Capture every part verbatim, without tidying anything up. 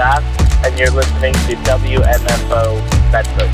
Bass, and you're listening to W M F O Bedford.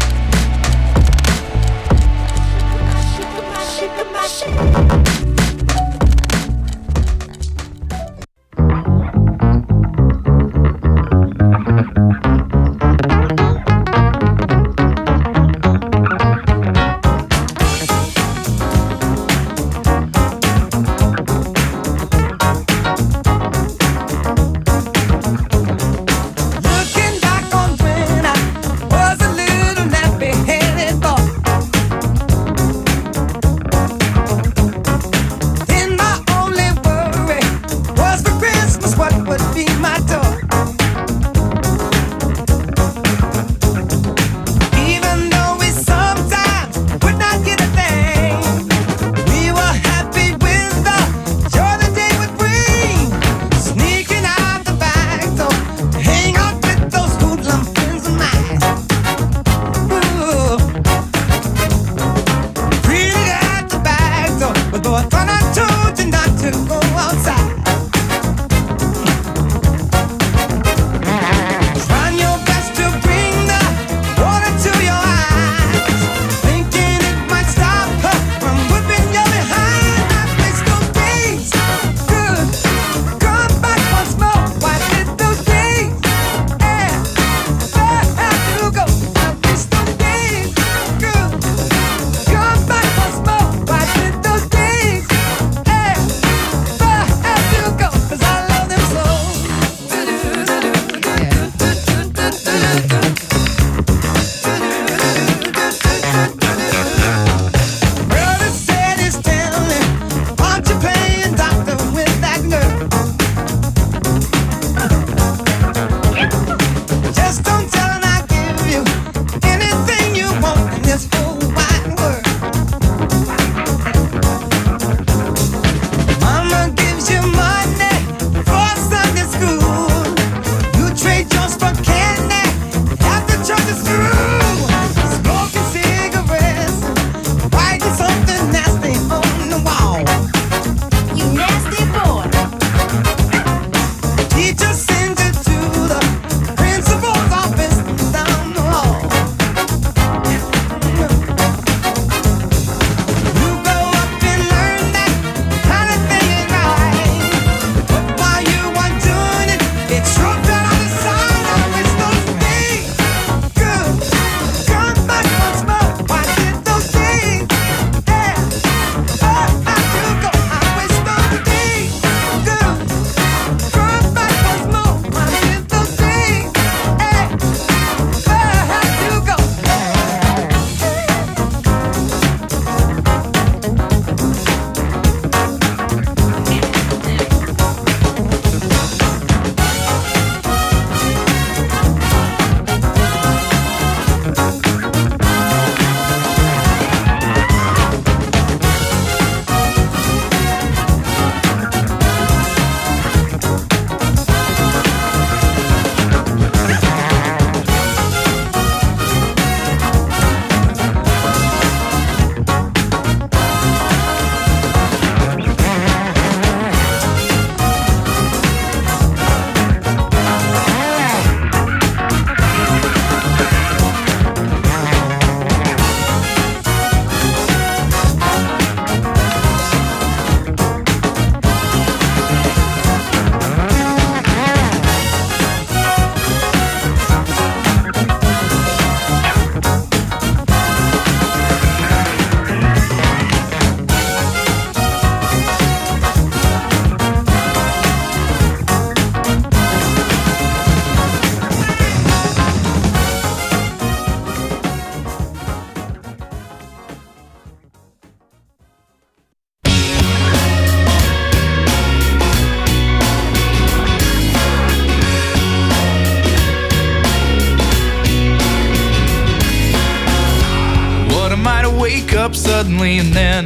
wake up suddenly and then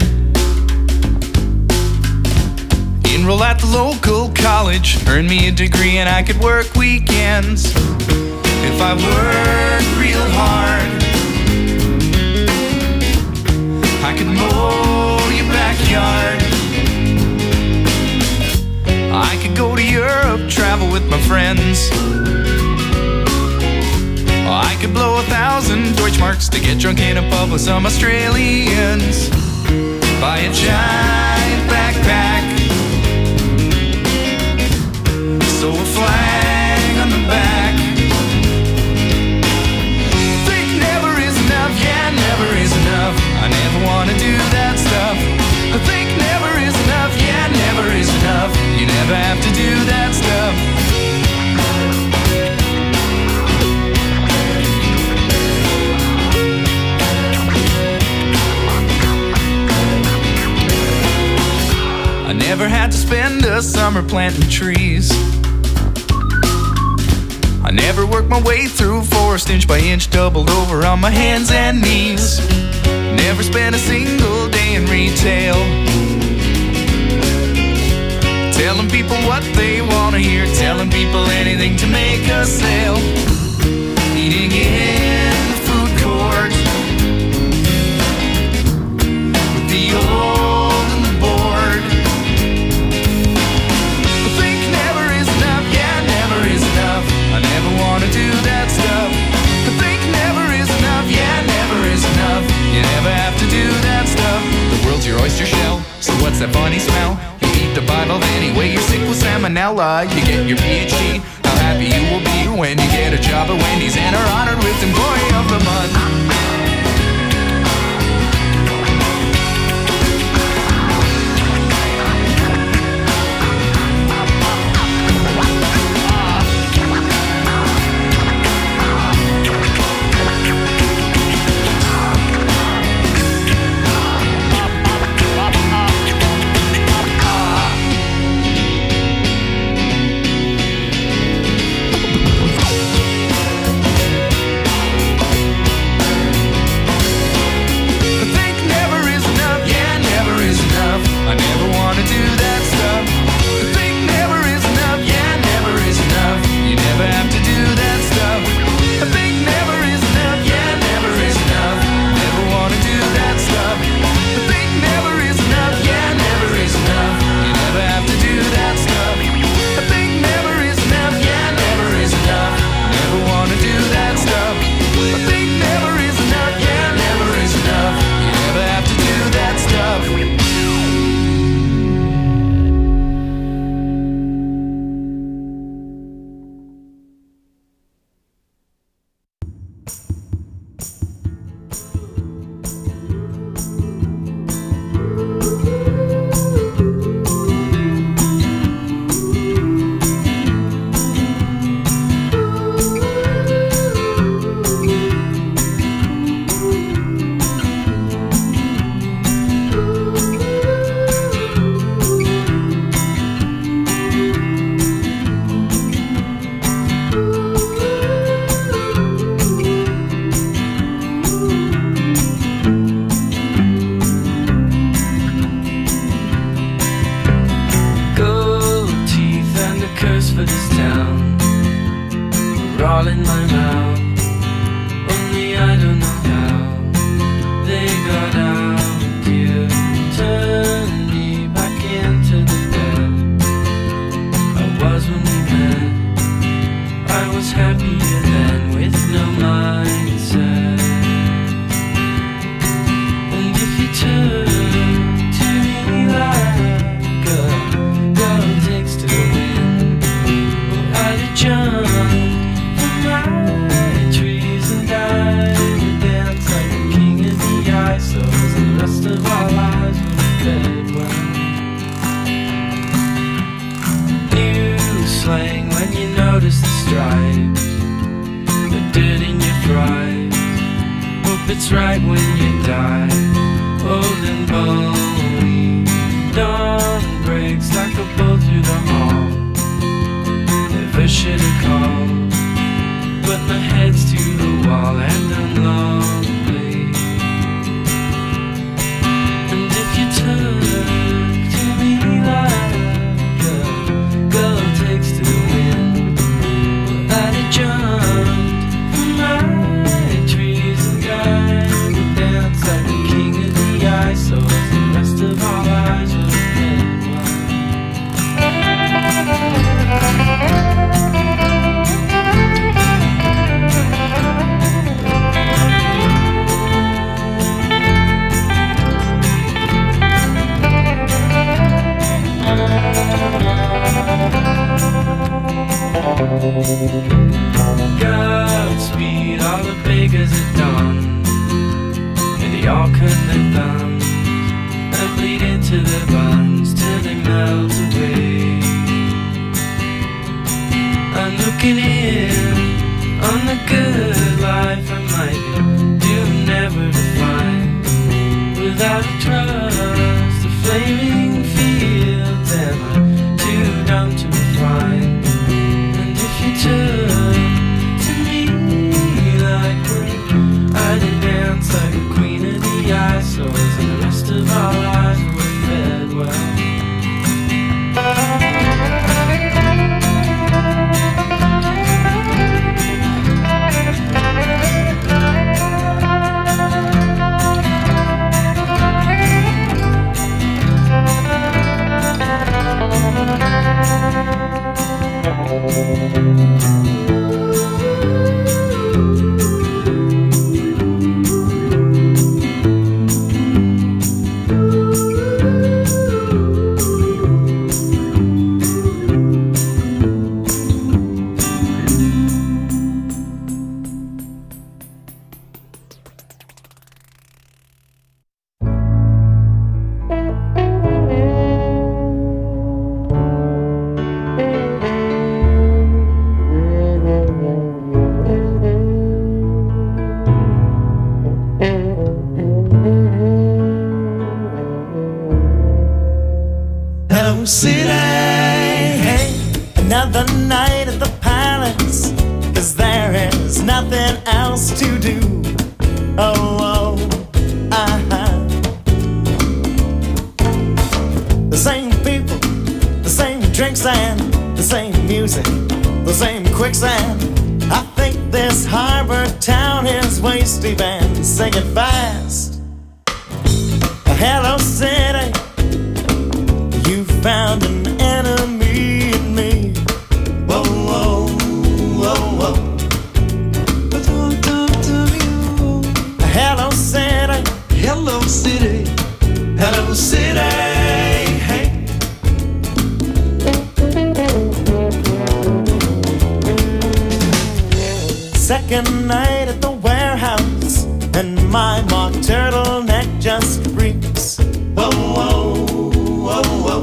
enroll at the local college, earn me a degree, and I could work weekends if I worked real hard. I could mow your backyard. I could go to Europe, travel with my friends, I could blow a thousand Deutschmarks to get drunk in a pub with some Australians. Buy a giant backpack, sew a flag on the back. Think never is enough, yeah, never is enough. I never wanna do that stuff. I think never is enough, yeah, never is enough. You never have to do that stuff. I never had to spend a summer planting trees. I never worked my way through forest inch by inch, doubled over on my hands and knees. Never spent a single day in retail, telling people what they want to hear, telling people anything to make a sale. Eating in the food court with the old and the bored. I think never is enough, yeah, never is enough. I never want to do that stuff. I think never is enough, yeah, never is enough. You never have to do that stuff. The world's your oyster shell, so what's that funny smell? You eat the Bible anyway, you're sick with salmonella. You get your P H D, how happy you will be when you get a job at Wendy's and are honored with Employee of the Month. It's right when you die, old and bony. Dawn breaks like a bolt through the hall. Never should have called, but my head's to the wall and I'm lonely. And if you took to me like a girl takes to the wind, well, I'd have jumped from my trees and died to dance like the king of the ice. So sand, the same music, the same quicksand. I think this harbor town is wasty band singing fast. Hello city, you found an enemy in me. Whoa, whoa, whoa, whoa. Hello city, Hello city, hello city, hey. Second night at the warehouse, and my mock turtleneck just reeks. Whoa, whoa, whoa, whoa.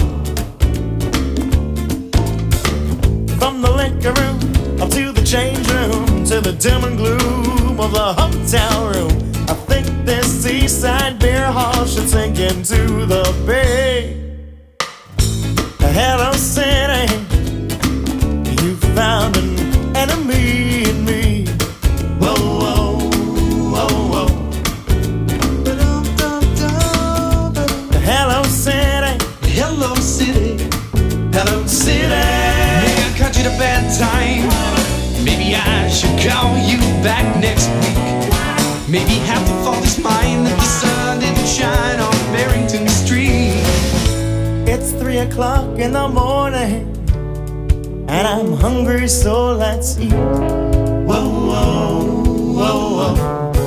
From the liquor room up to the change room, to the dim and gloom of the hotel room, I think this seaside beer hall should sink into the bay. Hello city, you found an enemy in me. Whoa, whoa, whoa, whoa. Hello city, Hello city, hello city. Maybe I caught you at a bad time. Maybe I should call you back next week. Maybe half the fault is mine that the sun didn't shine on Barrington Street. it's three o'clock in the morning, and I'm hungry, so let's eat. Whoa, whoa, whoa, whoa.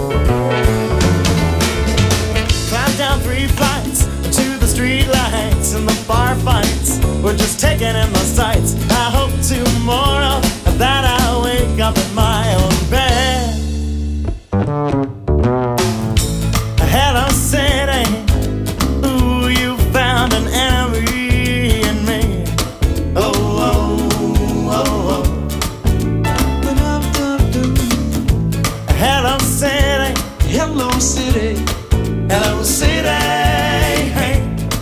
Climb down three flights to the street lights, and the bar fights we're just taking in the sights. I hope tomorrow that I wake up in my own bed. Hello city, ooh, you found an enemy in me. Oh, oh, oh, oh. Hello city, Hello city, hello city, hey.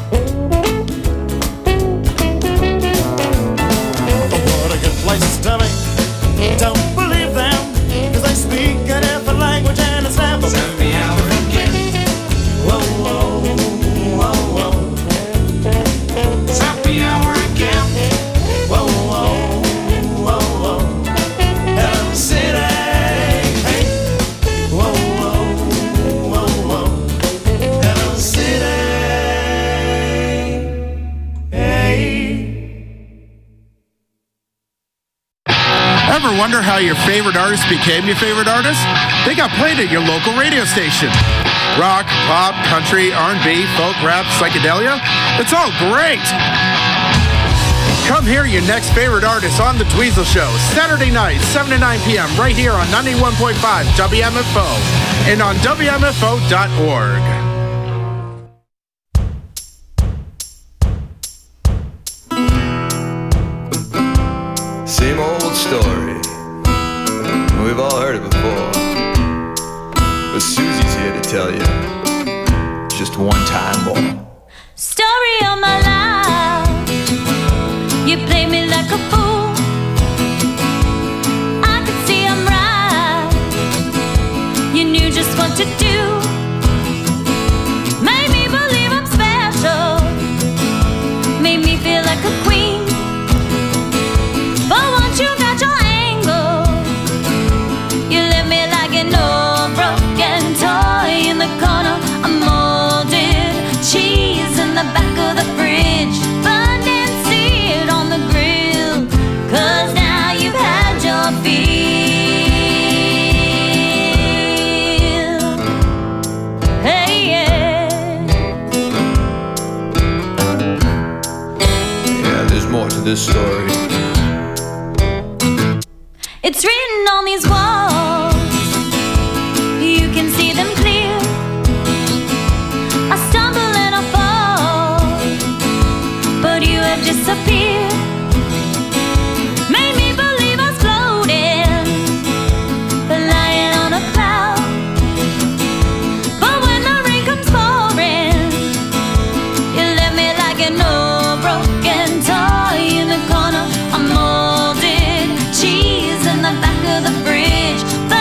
What a good place to be. Don't believe them, cause they speak a different language and it's never happy hour again. whoa, whoa, whoa, whoa. It's happy hour again. Whoa, whoa, whoa, whoa. Hello city, hey. Whoa, whoa, whoa, whoa. Hello city, hey. Ever wonder how your favorite artist became your favorite artist? They got played at your local radio station. Rock, pop, country, R and B, folk, rap, psychedelia. It's all great. Come hear your next favorite artist on The Dweezil Show, Saturday night, seven to nine p.m. right here on ninety-one point five W M F O and on W M F O dot org. Same old story. We've all heard it before. But Susie's here to tell you just one time more. Story of my life. You play me like a fool. I could see I'm right. You knew just what to do. Made me believe I'm special. Made me feel like a queen. But once you got your angle, you left me like an old broken toy in the corner. A molded cheese in the back of the fridge, burned and seared on the grill. Cause now you've had your fill. Hey, yeah. Yeah, there's more to this story. It's written on these walls. You can see them clear. I stumble and I fall, but you have disappeared. Made me believe I was floating, lying on a cloud. But when the rain comes pouring, you left me like an old broken toy in the corner. A molded cheese in the back of the fridge.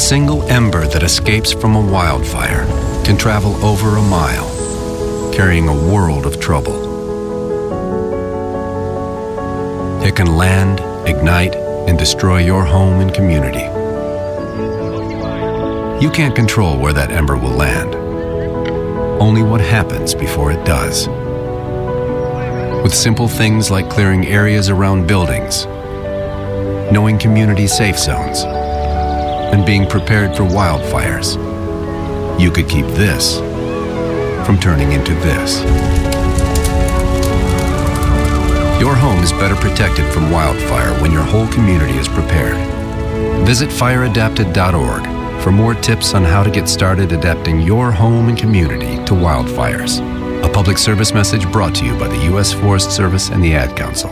single ember that escapes from a wildfire can travel over a mile, carrying a world of trouble. It can land, ignite, and destroy your home and community. You can't control where that ember will land, only what happens before it does. With simple things like clearing areas around buildings, knowing community safe zones, and being prepared for wildfires, you could keep this from turning into this. Your home is better protected from wildfire when your whole community is prepared. Visit fire adapted dot org for more tips on how to get started adapting your home and community to wildfires. A public service message brought to you by the U S Forest Service and the Ad Council.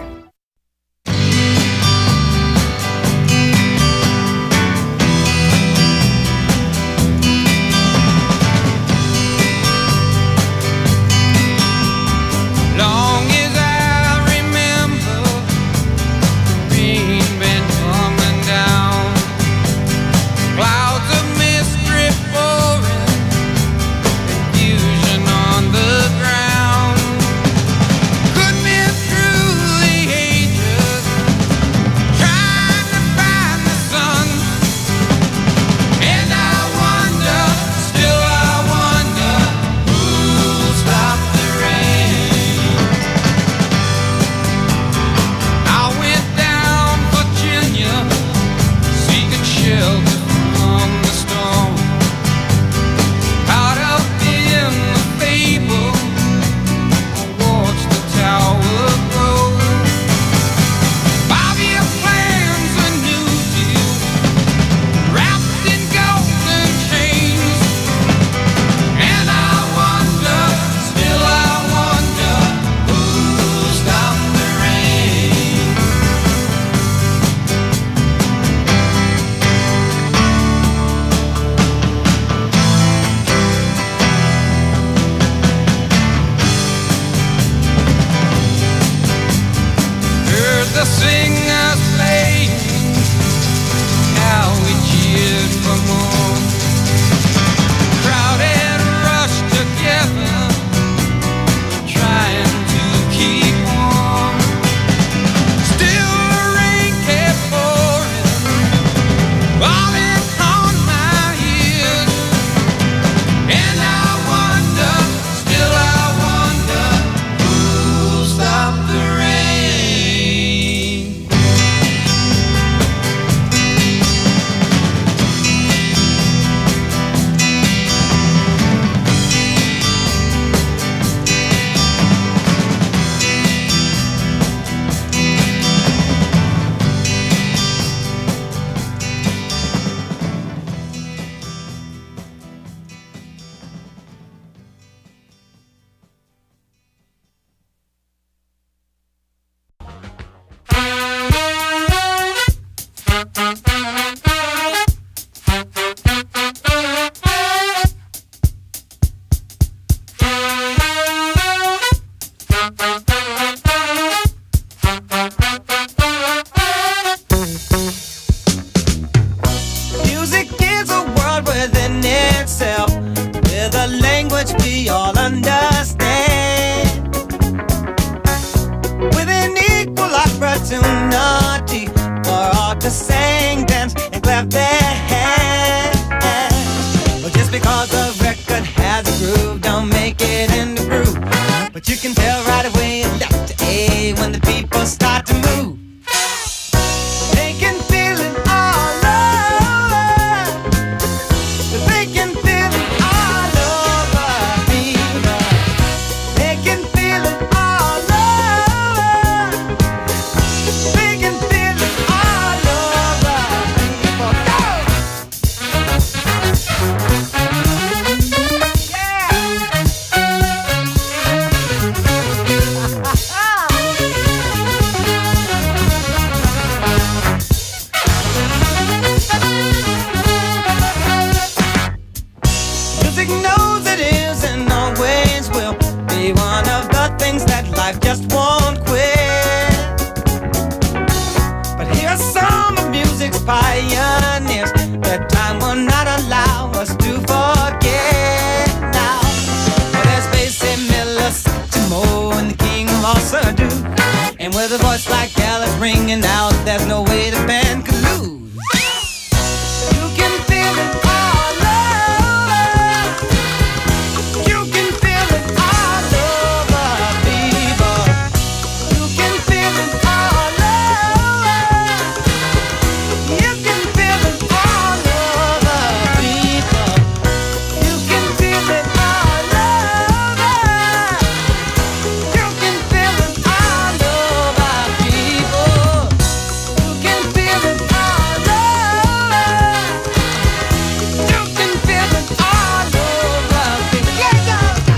with a voice like Alice ringing out, there's no way the band could lose. You can feel it all over. You can feel it all over, people. You can feel it all over. You can feel it all over, people. You can feel it all over. You can feel it all over, people. You can feel it all over. You can feel it all over, people. Yeah, go, go.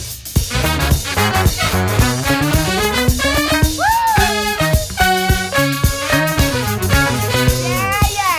Yeah, yeah.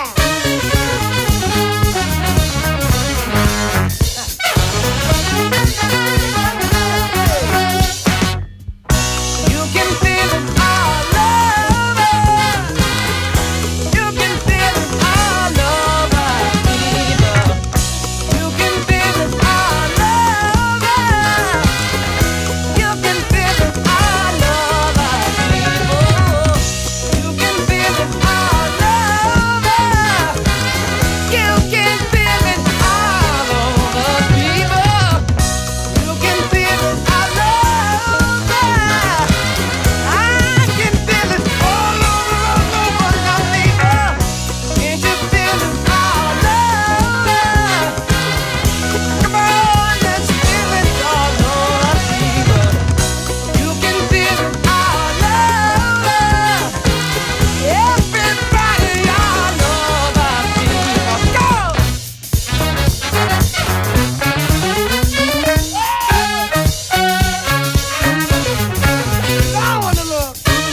You can feel it all over. You can feel it all over, people. You can feel it all over. You can feel it all over, people. You can feel it all over. You can feel it all over, people. You can feel it all over. I can feel it all over, all over now, people. Can't you feel it all over? Come on, let's feel it all over, people. You can feel it all over. Everybody all over, people. Go! I wanna look.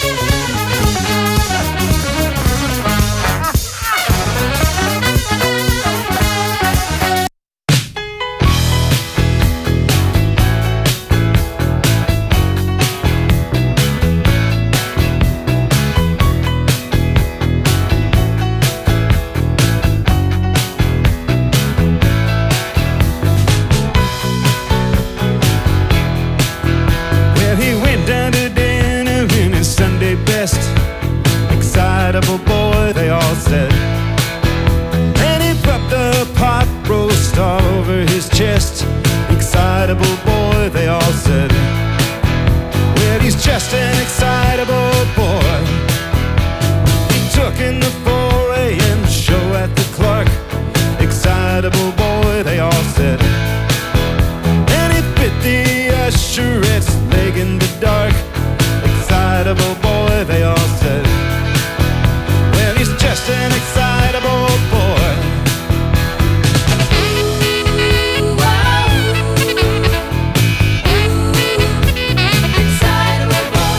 Well, he went down to dinner in his Sunday best. Excitable boy, they all said. And he rubbed the pot roast all over his chest. Excitable boy, they all said. Well, he's just an excitable boy. He took in the four a.m. show at the Clark. Excitable boy, they all said. And he bit the usherette's leg in the dark. Excitable boy, they all said. Well, he's just an excitable boy. Excitable boy.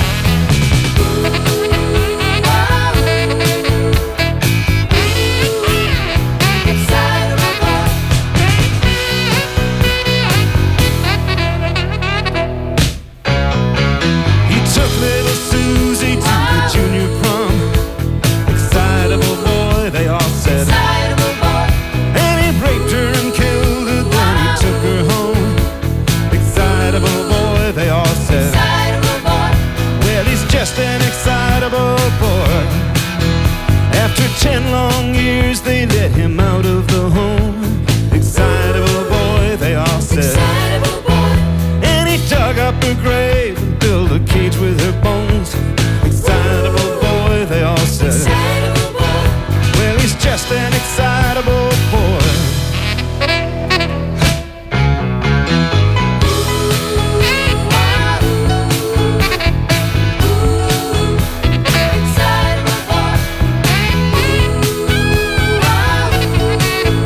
Excitable boy. He took little Susie to the junior prom. Excitable boy, they all said. Excitable boy. And he raped her and killed her, then he took her home. Excitable boy, they all said. Excitable boy. Well, he's just an excitable boy. After ten long years, they let him out of the home. Excitable boy, they all said. Excitable boy. And he dug up her grave and built a cage with her bones. Excitable boy, they all said. Excitable boy. Well, he's just an excitable boy. Excitable boy.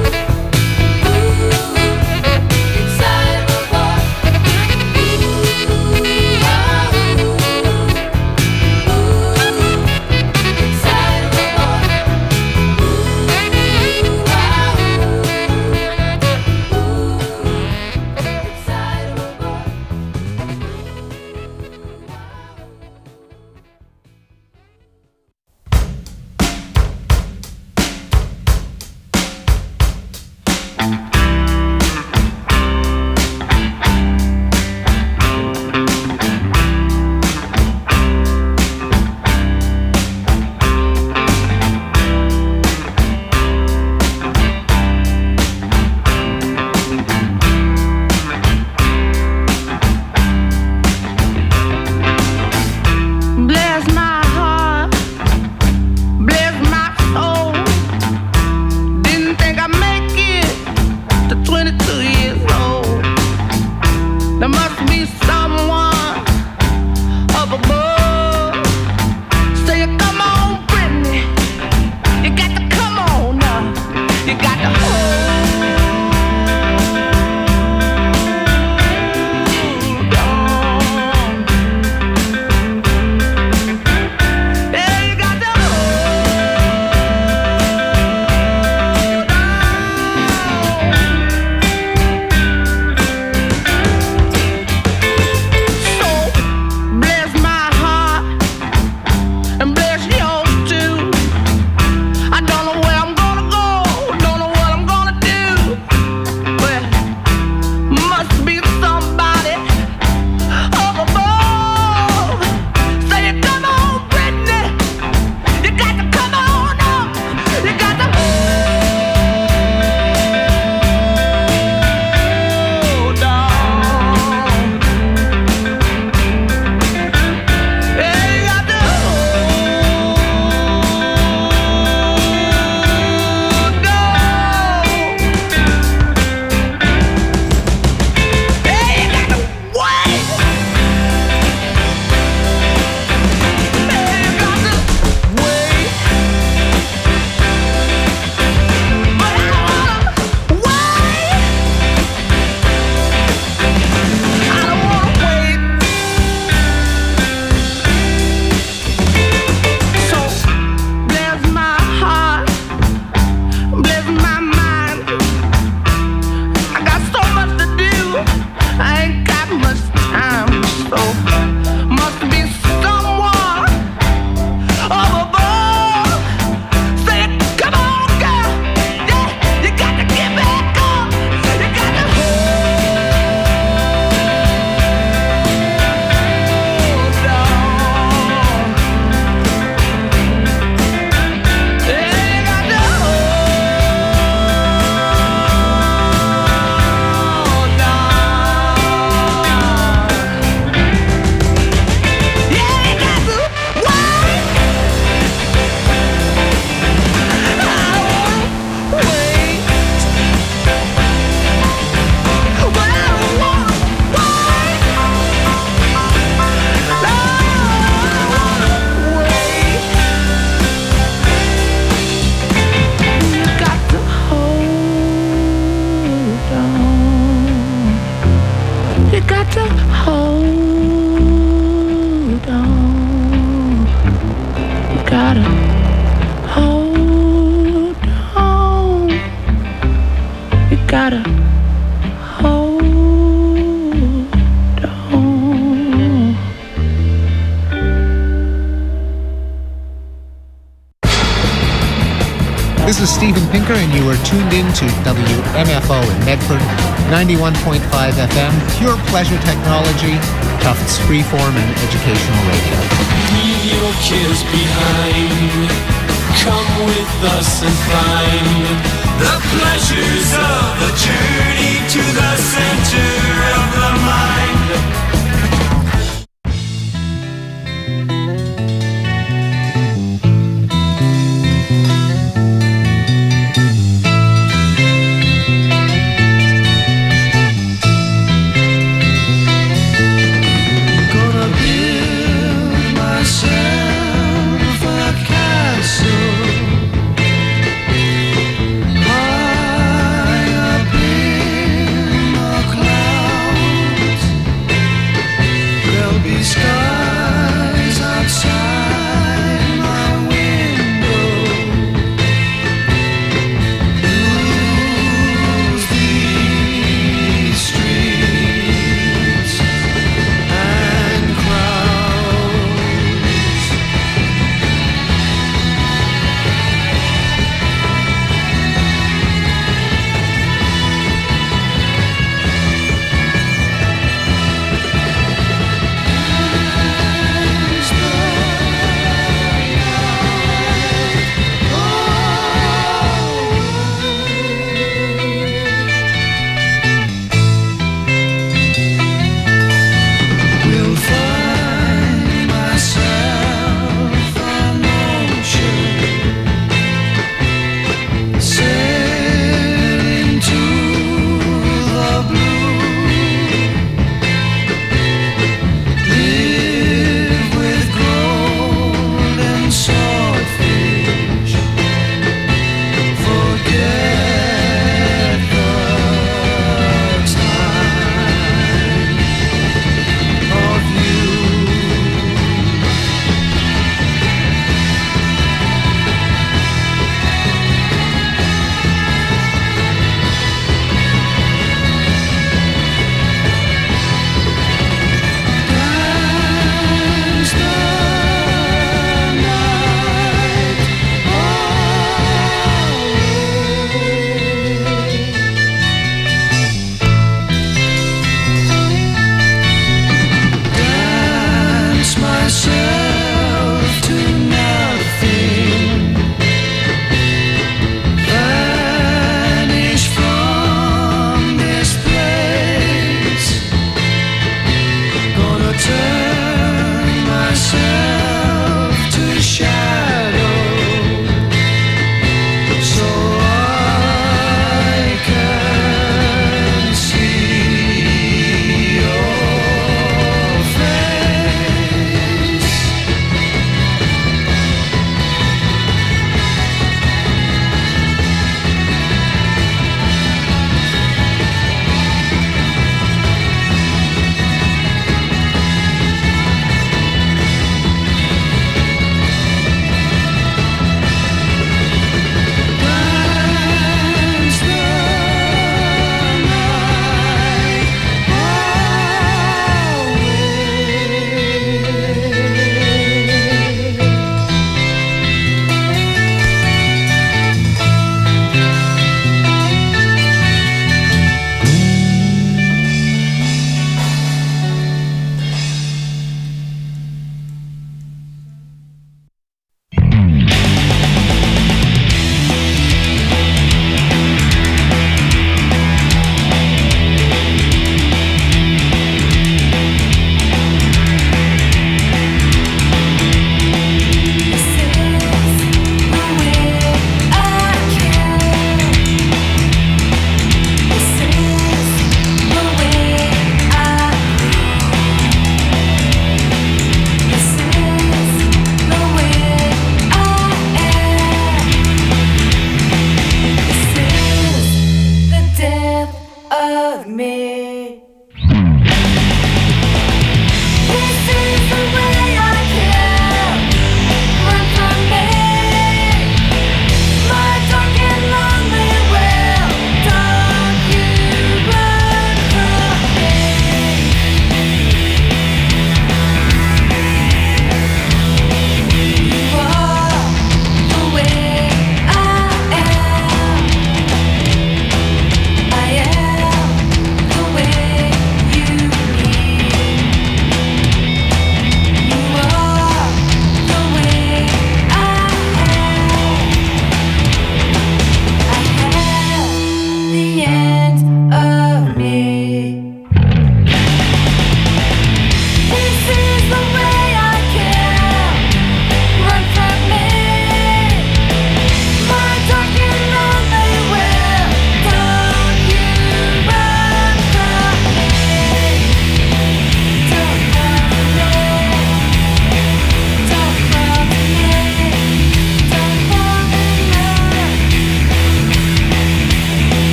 gotta hold on. You gotta hold on. This is Steven Pinker, and you are tuned in to W M F O in Medford, ninety-one point five F M, pure pleasure technology, Tufts freeform and educational radio. Leave your kids behind. Come with us and find the pleasures of a journey to the center of the mind. High up in the clouds.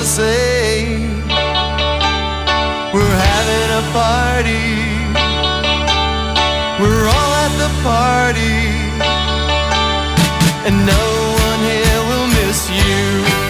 say we're having a party, we're all at the party, and no one here will miss you.